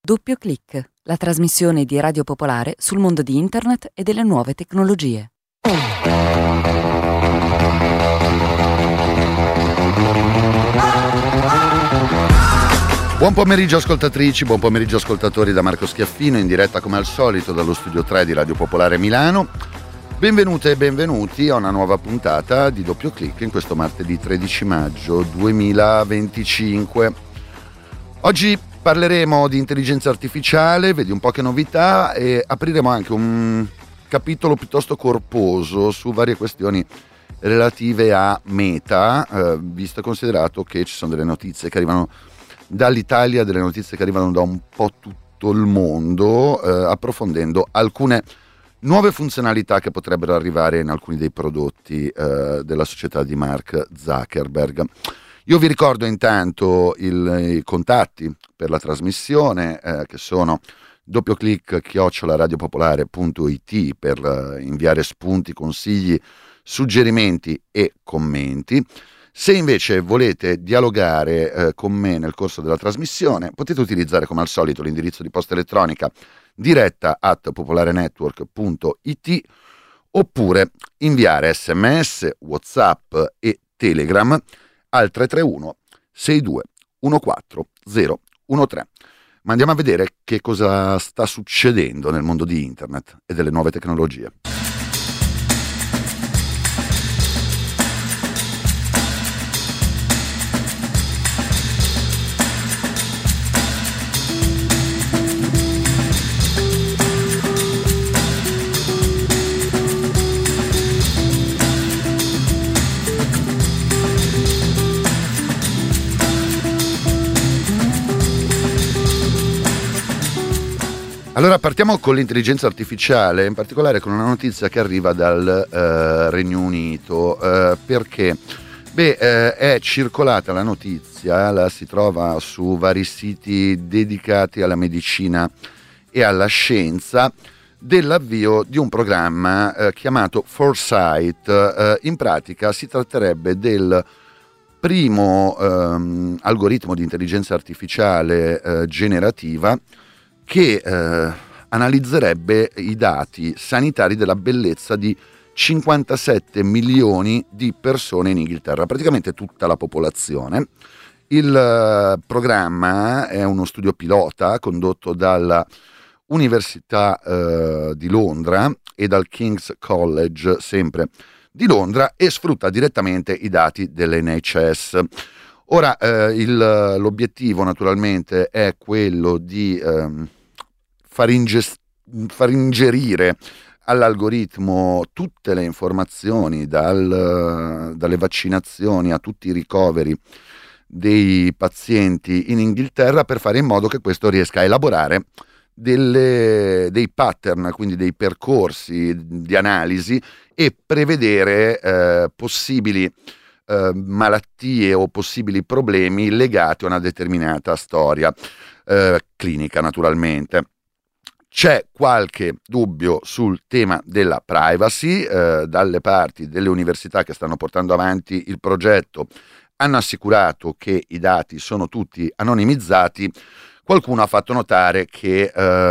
Doppio Clic, la trasmissione di Radio Popolare sul mondo di Internet e delle nuove tecnologie. Buon pomeriggio ascoltatrici, buon pomeriggio ascoltatori da Marco Schiaffino, in diretta come al solito dallo studio 3 di Radio Popolare Milano. Benvenute e benvenuti a una nuova puntata di Doppio Clic in questo martedì 13 maggio 2025. Oggi parleremo di intelligenza artificiale, vedi un po' che novità, e apriremo anche un capitolo piuttosto corposo su varie questioni relative a Meta, visto e considerato che ci sono delle notizie che arrivano dall'Italia, delle notizie che arrivano da un po' tutto il mondo, approfondendo alcune nuove funzionalità che potrebbero arrivare in alcuni dei prodotti della società di Mark Zuckerberg. Io vi ricordo intanto i contatti per la trasmissione, che sono doppioclic@radiopopolare.it per inviare spunti, consigli, suggerimenti e commenti. Se invece volete dialogare con me nel corso della trasmissione, potete utilizzare come al solito l'indirizzo di posta elettronica diretta@popolarenetwork.it oppure inviare SMS, WhatsApp e Telegram al 331 62 14 013. Ma andiamo a vedere che cosa sta succedendo nel mondo di Internet e delle nuove tecnologie. Allora partiamo con l'intelligenza artificiale, in particolare con una notizia che arriva dal Regno Unito, perché è circolata la notizia, la si trova su vari siti dedicati alla medicina e alla scienza, dell'avvio di un programma chiamato Foresight. In pratica si tratterebbe del primo algoritmo di intelligenza artificiale generativa che analizzerebbe i dati sanitari della bellezza di 57 milioni di persone in Inghilterra, praticamente tutta la popolazione. Il programma è uno studio pilota condotto dalla Università di Londra e dal King's College, sempre di Londra, e sfrutta direttamente i dati dell'NHS. Ora, l'obiettivo naturalmente è quello di far ingerire all'algoritmo tutte le informazioni, dalle vaccinazioni a tutti i ricoveri dei pazienti in Inghilterra, per fare in modo che questo riesca a elaborare dei pattern, quindi dei percorsi di analisi, e prevedere possibili malattie o possibili problemi legati a una determinata storia clinica, naturalmente. C'è qualche dubbio sul tema della privacy, dalle parti delle università che stanno portando avanti il progetto hanno assicurato che i dati sono tutti anonimizzati. Qualcuno ha fatto notare che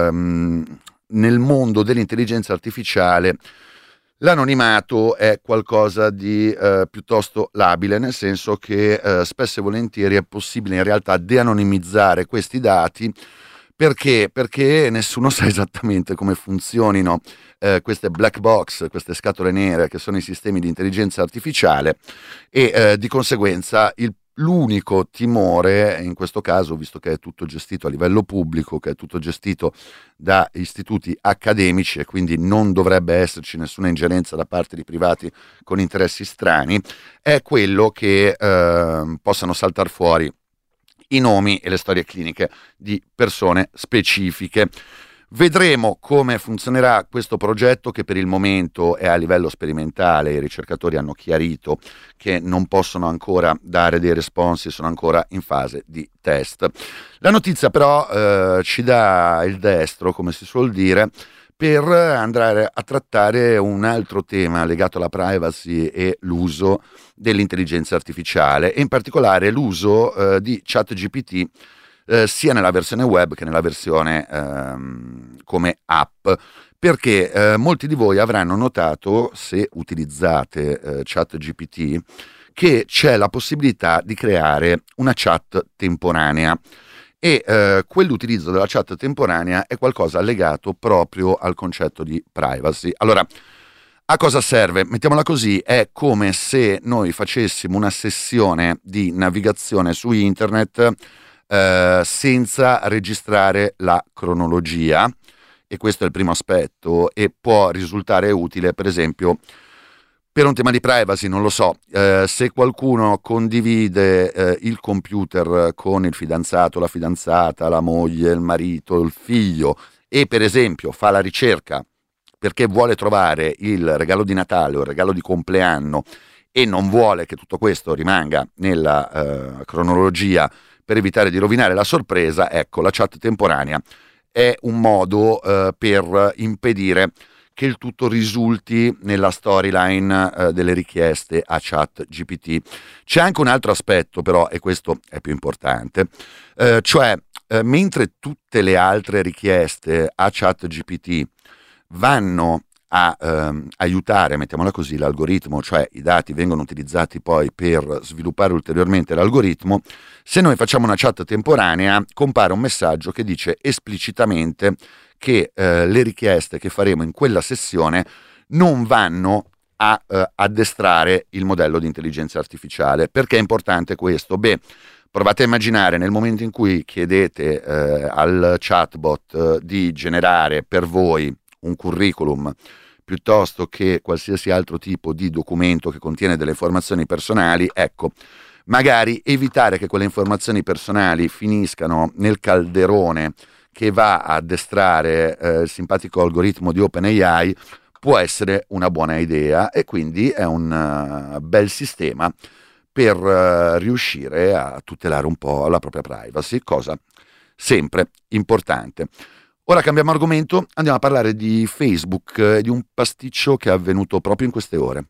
nel mondo dell'intelligenza artificiale l'anonimato è qualcosa di piuttosto labile, nel senso che spesso e volentieri è possibile in realtà de-anonimizzare questi dati. Perché? Perché nessuno sa esattamente come funzionino queste black box, queste scatole nere che sono i sistemi di intelligenza artificiale, e di conseguenza l'unico timore in questo caso, visto che è tutto gestito a livello pubblico, che è tutto gestito da istituti accademici e quindi non dovrebbe esserci nessuna ingerenza da parte di privati con interessi strani, è quello che possano saltar fuori i nomi e le storie cliniche di persone specifiche. Vedremo come funzionerà questo progetto, che per il momento è a livello sperimentale. I ricercatori hanno chiarito che non possono ancora dare dei responsi, sono ancora in fase di test. La notizia però ci dà il destro, come si suol dire, per andare a trattare un altro tema legato alla privacy e l'uso dell'intelligenza artificiale, e in particolare l'uso di ChatGPT sia nella versione web che nella versione come app, perché molti di voi avranno notato, se utilizzate ChatGPT, che c'è la possibilità di creare una chat temporanea e quell'utilizzo della chat temporanea è qualcosa legato proprio al concetto di privacy. Allora, a cosa serve? Mettiamola così, è come se noi facessimo una sessione di navigazione su internet senza registrare la cronologia, e questo è il primo aspetto, e può risultare utile, per esempio, per un tema di privacy. Non lo so, se qualcuno condivide il computer con il fidanzato, la fidanzata, la moglie, il marito, il figlio, e per esempio fa la ricerca perché vuole trovare il regalo di Natale o il regalo di compleanno e non vuole che tutto questo rimanga nella cronologia per evitare di rovinare la sorpresa, ecco, la chat temporanea è un modo per impedire che il tutto risulti nella storyline delle richieste a ChatGPT. C'è anche un altro aspetto però, e questo è più importante, cioè mentre tutte le altre richieste a ChatGPT vanno a aiutare, mettiamola così, l'algoritmo, cioè i dati vengono utilizzati poi per sviluppare ulteriormente l'algoritmo, se noi facciamo una chat temporanea compare un messaggio che dice esplicitamente che le richieste che faremo in quella sessione non vanno a addestrare il modello di intelligenza artificiale. Perché è importante questo? Beh, provate a immaginare nel momento in cui chiedete al chatbot di generare per voi un curriculum piuttosto che qualsiasi altro tipo di documento che contiene delle informazioni personali, ecco, magari evitare che quelle informazioni personali finiscano nel calderone che va a addestrare il simpatico algoritmo di OpenAI può essere una buona idea, e quindi è un bel sistema per riuscire a tutelare un po' la propria privacy, cosa sempre importante. Ora cambiamo argomento, andiamo a parlare di Facebook e di un pasticcio che è avvenuto proprio in queste ore.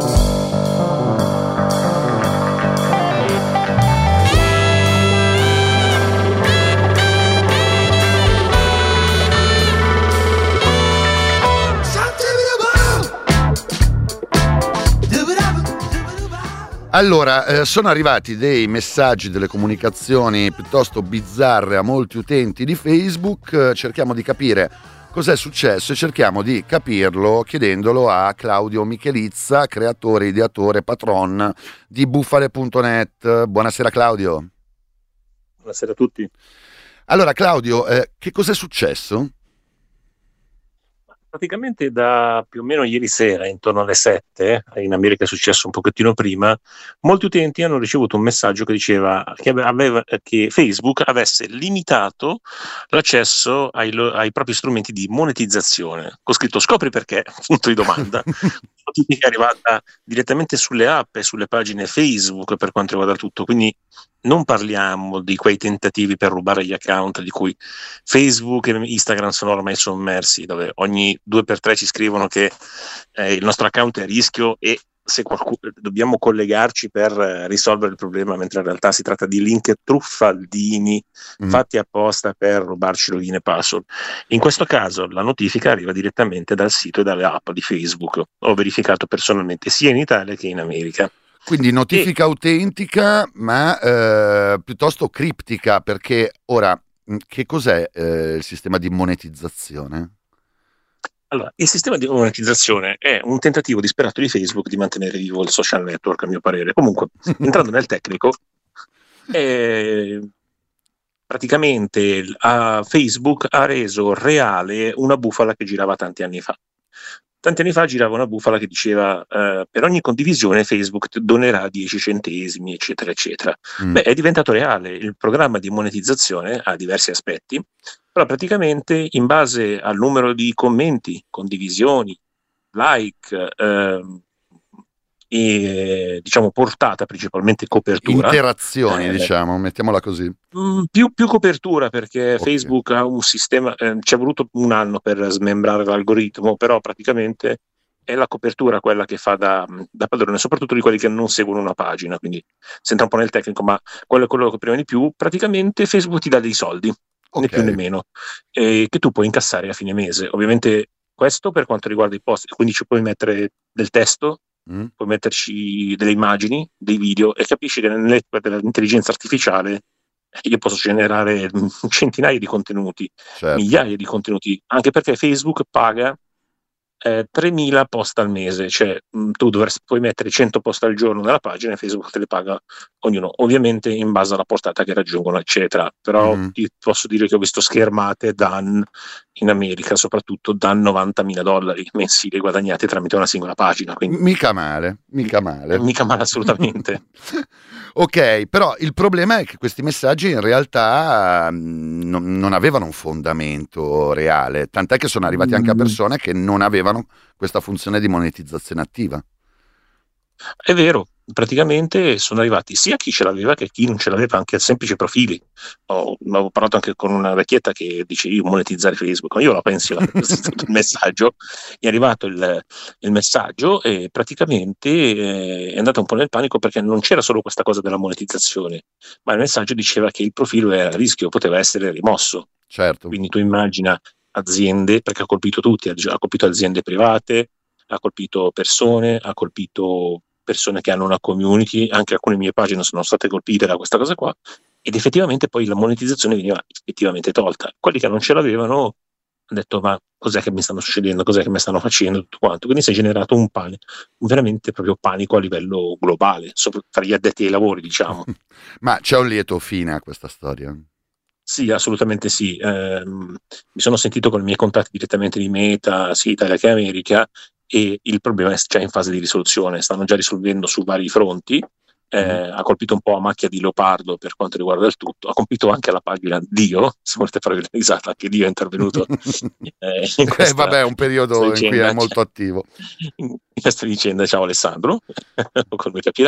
Allora, sono arrivati dei messaggi, delle comunicazioni piuttosto bizzarre a molti utenti di Facebook. Cerchiamo di capire cos'è successo e cerchiamo di capirlo chiedendolo a Claudio Michelizza, creatore, ideatore, patron di Bufale.net. Buonasera Claudio. Buonasera a tutti. Allora Claudio, che cos'è successo? Praticamente da più o meno ieri sera, intorno alle 7, in America è successo un pochettino prima, molti utenti hanno ricevuto un messaggio che diceva che Facebook avesse limitato l'accesso ai propri strumenti di monetizzazione. Ho scritto scopri perché, punto di domanda. La notifica è arrivata direttamente sulle app e sulle pagine Facebook per quanto riguarda tutto, quindi non parliamo di quei tentativi per rubare gli account di cui Facebook e Instagram sono ormai sommersi, dove ogni 2x3 ci scrivono che il nostro account è a rischio e se dobbiamo collegarci per risolvere il problema, mentre in realtà si tratta di link truffaldini fatti apposta per rubarci login e password. In questo caso la notifica arriva direttamente dal sito e dalle app di Facebook. Ho verificato personalmente sia in Italia che in America. Quindi notifica autentica, ma piuttosto criptica, perché ora che cos'è il sistema di monetizzazione? Allora, il sistema di monetizzazione è un tentativo disperato di Facebook di mantenere vivo il social network, a mio parere. Comunque, entrando nel tecnico, praticamente Facebook ha reso reale una bufala che girava tanti anni fa. Tanti anni fa girava una bufala che diceva per ogni condivisione Facebook ti donerà 10 centesimi, eccetera, eccetera. Beh, è diventato reale. Il programma di monetizzazione ha diversi aspetti, però praticamente in base al numero di commenti, condivisioni, like e diciamo portata, principalmente copertura. Interazioni, diciamo, mettiamola così. Più copertura, perché okay. Facebook ha un sistema, ci è voluto un anno per smembrare l'algoritmo, però praticamente è la copertura quella che fa da padrone, soprattutto di quelli che non seguono una pagina, quindi si entra un po' nel tecnico, ma quello che prima di più, praticamente Facebook ti dà dei soldi, né più né meno, che tu puoi incassare a fine mese. Ovviamente questo per quanto riguarda i post, quindi ci puoi mettere del testo, puoi metterci delle immagini, dei video, e capisci che nell'epoca dell'intelligenza artificiale io posso generare centinaia di contenuti, migliaia di contenuti, anche perché Facebook paga 3.000 post al mese, cioè tu puoi mettere 100 post al giorno nella pagina e Facebook te le paga ognuno, ovviamente in base alla portata che raggiungono, eccetera. Però ti posso dire che ho visto schermate in America soprattutto da $90.000 mensili guadagnati tramite una singola pagina, quindi mica male assolutamente. Ok, però il problema è che questi messaggi in realtà non avevano un fondamento reale, tant'è che sono arrivati anche a persone che non avevano questa funzione di monetizzazione attiva. È vero, praticamente sono arrivati sia chi ce l'aveva che chi non ce l'aveva, anche a semplici profili. Ho parlato anche con una vecchietta che dice io monetizzare Facebook, io la penso, il messaggio, è arrivato il messaggio e praticamente è andato un po' nel panico, perché non c'era solo questa cosa della monetizzazione, ma il messaggio diceva che il profilo era a rischio, poteva essere rimosso. Certo. Quindi tu immagina aziende, perché ha colpito tutti, ha colpito aziende private, ha colpito persone, ha colpito persone che hanno una community, anche alcune mie pagine sono state colpite da questa cosa qua, ed effettivamente poi la monetizzazione veniva effettivamente tolta. Quelli che non ce l'avevano hanno detto ma cos'è che mi stanno succedendo, cos'è che mi stanno facendo, tutto quanto. Quindi si è generato un veramente proprio panico a livello globale, tra gli addetti ai lavori, diciamo. Ma c'è un lieto fine a questa storia? Sì, assolutamente sì. Mi sono sentito con i miei contatti direttamente di Meta, sia Italia che America, e il problema è già in fase di risoluzione, stanno già risolvendo su vari fronti. Ha colpito un po' a macchia di leopardo per quanto riguarda il tutto, ha colpito anche la pagina Dio, se volete fare una risata, anche Dio è intervenuto in questa, vabbè, un periodo in cui è molto attivo in questa vicenda. Ciao Alessandro, come capirà,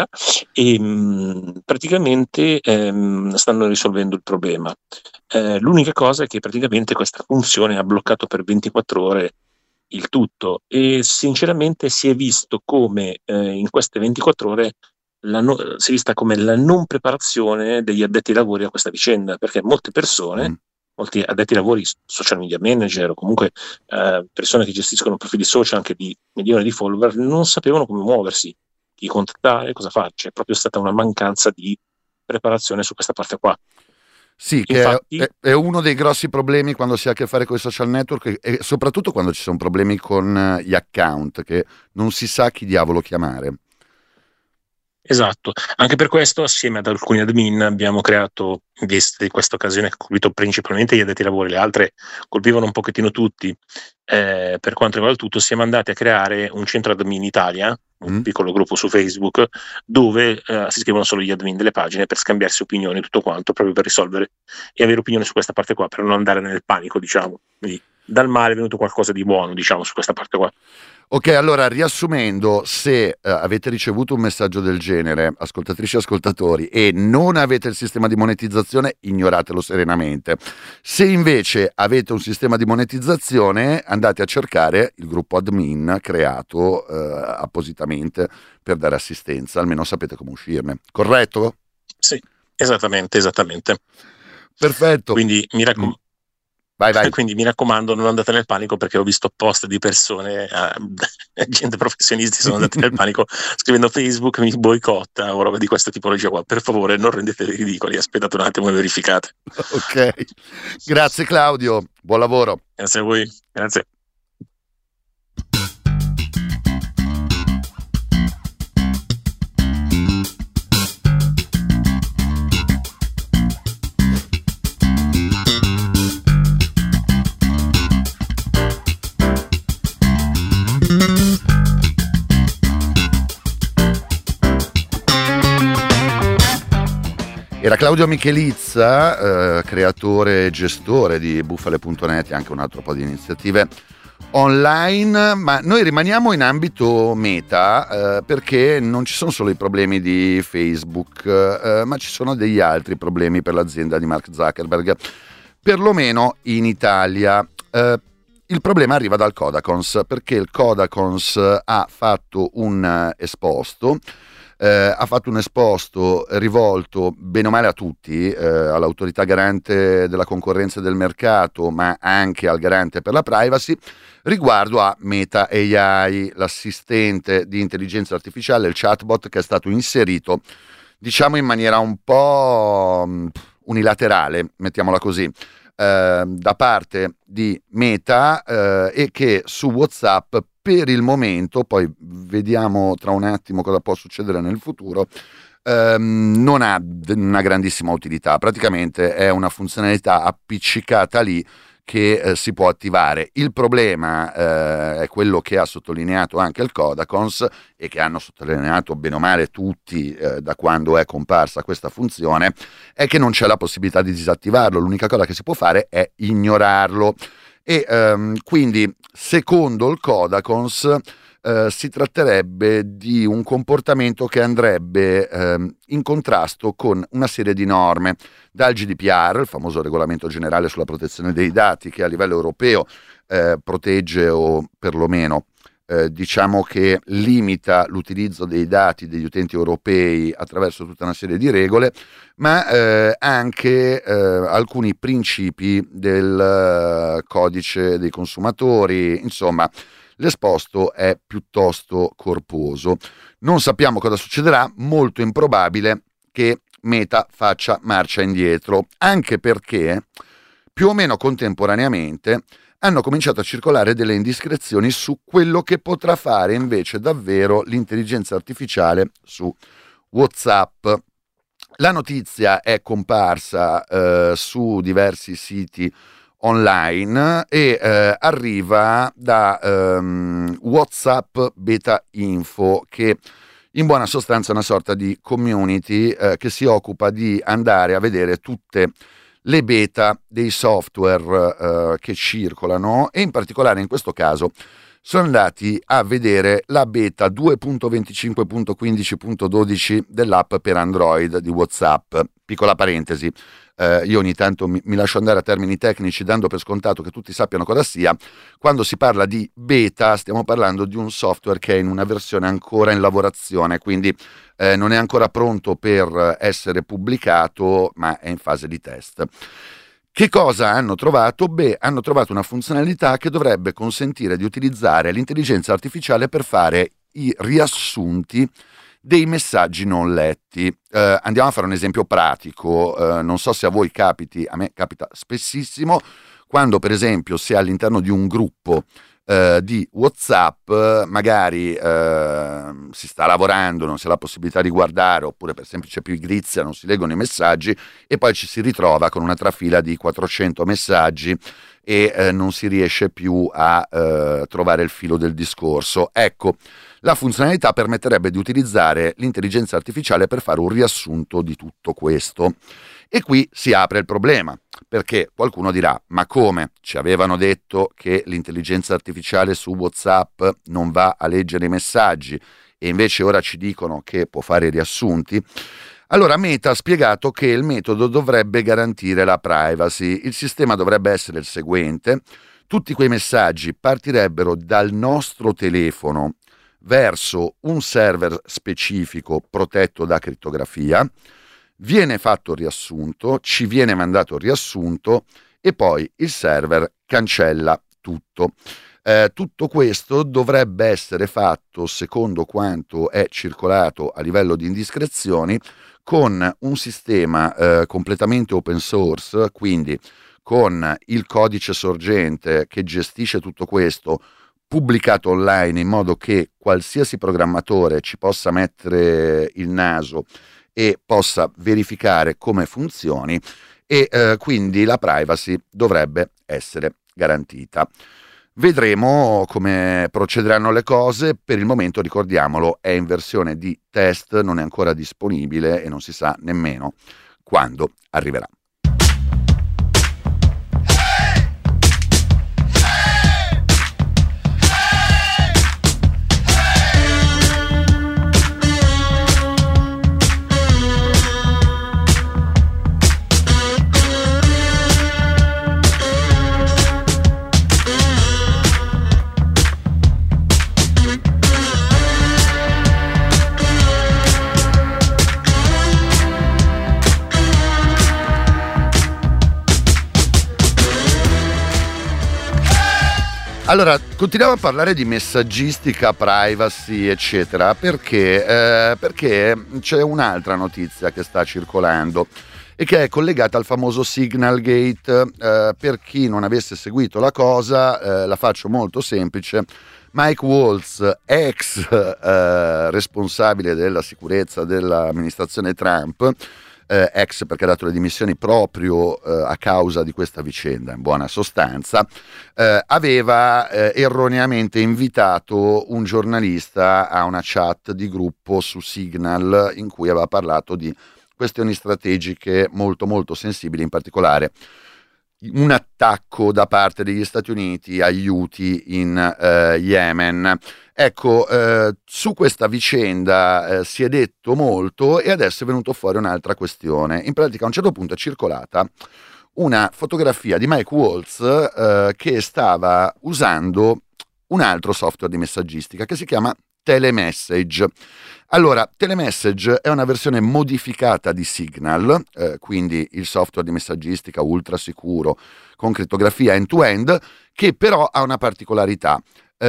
e praticamente stanno risolvendo il problema. L'unica cosa è che praticamente questa funzione ha bloccato per 24 ore il tutto, e sinceramente si è visto come in queste 24 ore si è vista come la non preparazione degli addetti ai lavori a questa vicenda, perché molte persone, molti addetti ai lavori, social media manager o comunque persone che gestiscono profili social anche di milioni di follower, non sapevano come muoversi, chi contattare, cosa fare. C'è proprio stata una mancanza di preparazione su questa parte qua. Sì, infatti, che è uno dei grossi problemi quando si ha a che fare con i social network, e soprattutto quando ci sono problemi con gli account, che non si sa chi diavolo chiamare. Esatto, anche per questo assieme ad alcuni admin abbiamo creato, in questa occasione, colpito principalmente gli addetti ai lavori, le altre colpivano un pochettino tutti. Per quanto riguarda il tutto, siamo andati a creare un centro admin Italia, un piccolo gruppo su Facebook, dove si scrivono solo gli admin delle pagine per scambiarsi opinioni, tutto quanto, proprio per risolvere e avere opinioni su questa parte qua, per non andare nel panico, diciamo. Quindi dal male è venuto qualcosa di buono, diciamo, su questa parte qua. Ok, allora riassumendo, se avete ricevuto un messaggio del genere, ascoltatrici e ascoltatori, e non avete il sistema di monetizzazione, ignoratelo serenamente. Se invece avete un sistema di monetizzazione, andate a cercare il gruppo admin creato appositamente per dare assistenza, almeno sapete come uscirne, corretto? Sì, esattamente. Perfetto. Quindi mi raccomando. Vai. Quindi mi raccomando, non andate nel panico, perché ho visto post di persone, gente professionisti sono andati nel panico scrivendo Facebook mi boicotta o roba di questa tipologia qua. Per favore non rendetevi ridicoli, aspettate un attimo e verificate. Ok, grazie Claudio, buon lavoro. Grazie a voi, grazie. Era Claudio Michelizza, creatore e gestore di Bufale.net e anche un altro po' di iniziative online, ma noi rimaniamo in ambito Meta perché non ci sono solo i problemi di Facebook, ma ci sono degli altri problemi per l'azienda di Mark Zuckerberg, perlomeno in Italia. Il problema arriva dal Kodakons, perché il Kodakons ha fatto un esposto rivolto bene o male a tutti, all'autorità garante della concorrenza e del mercato, ma anche al garante per la privacy, riguardo a Meta AI, l'assistente di intelligenza artificiale, il chatbot che è stato inserito, diciamo in maniera un po' unilaterale, mettiamola così, da parte di Meta, e che su WhatsApp per il momento, poi vediamo tra un attimo cosa può succedere nel futuro, non ha una grandissima utilità. Praticamente è una funzionalità appiccicata lì che si può attivare. Il problema è quello che ha sottolineato anche il Kodakons e che hanno sottolineato bene o male tutti da quando è comparsa questa funzione, è che non c'è la possibilità di disattivarlo. L'unica cosa che si può fare è ignorarlo. E quindi, secondo il Kodakons, si tratterebbe di un comportamento che andrebbe in contrasto con una serie di norme, dal GDPR, il famoso regolamento generale sulla protezione dei dati, che a livello europeo protegge, o perlomeno diciamo che limita l'utilizzo dei dati degli utenti europei attraverso tutta una serie di regole, ma anche alcuni principi del codice dei consumatori. Insomma, l'esposto è piuttosto corposo. Non sappiamo cosa succederà, molto improbabile che Meta faccia marcia indietro, anche perché più o meno contemporaneamente hanno cominciato a circolare delle indiscrezioni su quello che potrà fare invece davvero l'intelligenza artificiale su WhatsApp. La notizia è comparsa su diversi siti online e arriva da WhatsApp Beta Info, che in buona sostanza è una sorta di community che si occupa di andare a vedere tutte le beta dei software che circolano, e in particolare in questo caso sono andati a vedere la beta 2.25.15.12 dell'app per Android di WhatsApp. Piccola parentesi, io ogni tanto mi lascio andare a termini tecnici dando per scontato che tutti sappiano cosa sia. Quando si parla di beta stiamo parlando di un software che è in una versione ancora in lavorazione, quindi non è ancora pronto per essere pubblicato, ma è in fase di test. Che cosa hanno trovato? Beh, hanno trovato una funzionalità che dovrebbe consentire di utilizzare l'intelligenza artificiale per fare i riassunti dei messaggi non letti. Andiamo a fare un esempio pratico. Non so se a voi capiti, a me capita spessissimo, quando per esempio si è all'interno di un gruppo di WhatsApp, magari si sta lavorando, non si ha la possibilità di guardare, oppure per semplice pigrizia non si leggono i messaggi, e poi ci si ritrova con una trafila di 400 messaggi e non si riesce più a trovare il filo del discorso. Ecco, la funzionalità permetterebbe di utilizzare l'intelligenza artificiale per fare un riassunto di tutto questo. E qui si apre il problema, perché qualcuno dirà: ma come? Ci avevano detto che l'intelligenza artificiale su WhatsApp non va a leggere i messaggi e invece ora ci dicono che può fare i riassunti. Allora Meta ha spiegato che il metodo dovrebbe garantire la privacy. Il sistema dovrebbe essere il seguente: tutti quei messaggi partirebbero dal nostro telefono verso un server specifico protetto da crittografia, viene fatto il riassunto, ci viene mandato il riassunto e poi il server cancella tutto. Tutto questo dovrebbe essere fatto, secondo quanto è circolato a livello di indiscrezioni, con un sistema completamente open source, quindi con il codice sorgente che gestisce tutto questo, pubblicato online, in modo che qualsiasi programmatore ci possa mettere il naso e possa verificare come funzioni, e quindi la privacy dovrebbe essere garantita. Vedremo come procederanno le cose. Per il momento, ricordiamolo, è in versione di test, non è ancora disponibile e non si sa nemmeno quando arriverà. Allora, continuiamo a parlare di messaggistica, privacy, eccetera, perché c'è un'altra notizia che sta circolando e che è collegata al famoso Signal Gate. Per chi non avesse seguito la cosa, la faccio molto semplice. Mike Waltz, ex responsabile della sicurezza dell'amministrazione Trump, ex perché ha dato le dimissioni proprio a causa di questa vicenda, in buona sostanza, aveva erroneamente invitato un giornalista a una chat di gruppo su Signal in cui aveva parlato di questioni strategiche molto molto sensibili, in particolare un attacco da parte degli Stati Uniti agli Houthi in Yemen. Ecco, su questa vicenda si è detto molto e adesso è venuto fuori un'altra questione. In pratica a un certo punto è circolata una fotografia di Mike Waltz che stava usando un altro software di messaggistica che si chiama Telemessage. Allora, Telemessage è una versione modificata di Signal, quindi il software di messaggistica ultra sicuro con crittografia end-to-end, che però ha una particolarità.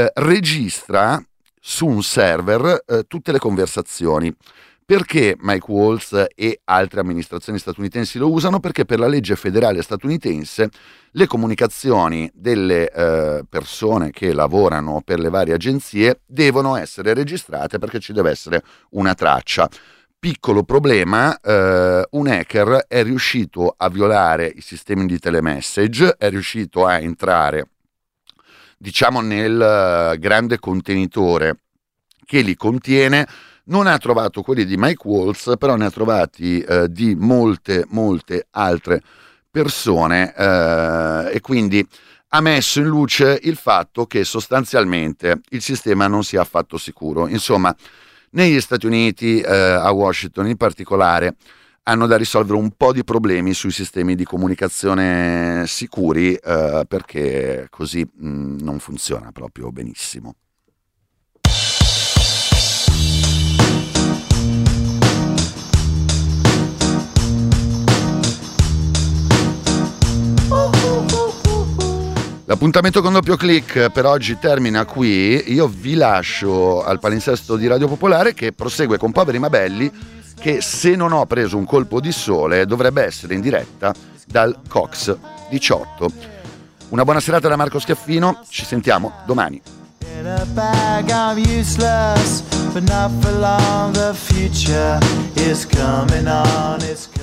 Registra su un server tutte le conversazioni. Perché Mike Waltz e altre amministrazioni statunitensi lo usano? Perché per la legge federale statunitense le comunicazioni delle persone che lavorano per le varie agenzie devono essere registrate perché ci deve essere una traccia. Piccolo problema, un hacker è riuscito a violare i sistemi di telemessage, è riuscito a entrare, diciamo, nel grande contenitore che li contiene. Non ha trovato quelli di Mike Waltz, però ne ha trovati di molte altre persone e quindi ha messo in luce il fatto che sostanzialmente il sistema non sia affatto sicuro. Insomma, negli Stati Uniti, a Washington in particolare, hanno da risolvere un po' di problemi sui sistemi di comunicazione sicuri perché così non funziona proprio benissimo. L'appuntamento con Doppio Clic per oggi termina qui. Io vi lascio al palinsesto di Radio Popolare che prosegue con Poveri ma Belli, che se non ho preso un colpo di sole dovrebbe essere in diretta dal Cox 18. Una buona serata da Marco Schiaffino, ci sentiamo domani. In a bag I'm useless, but not for long. The future is coming on.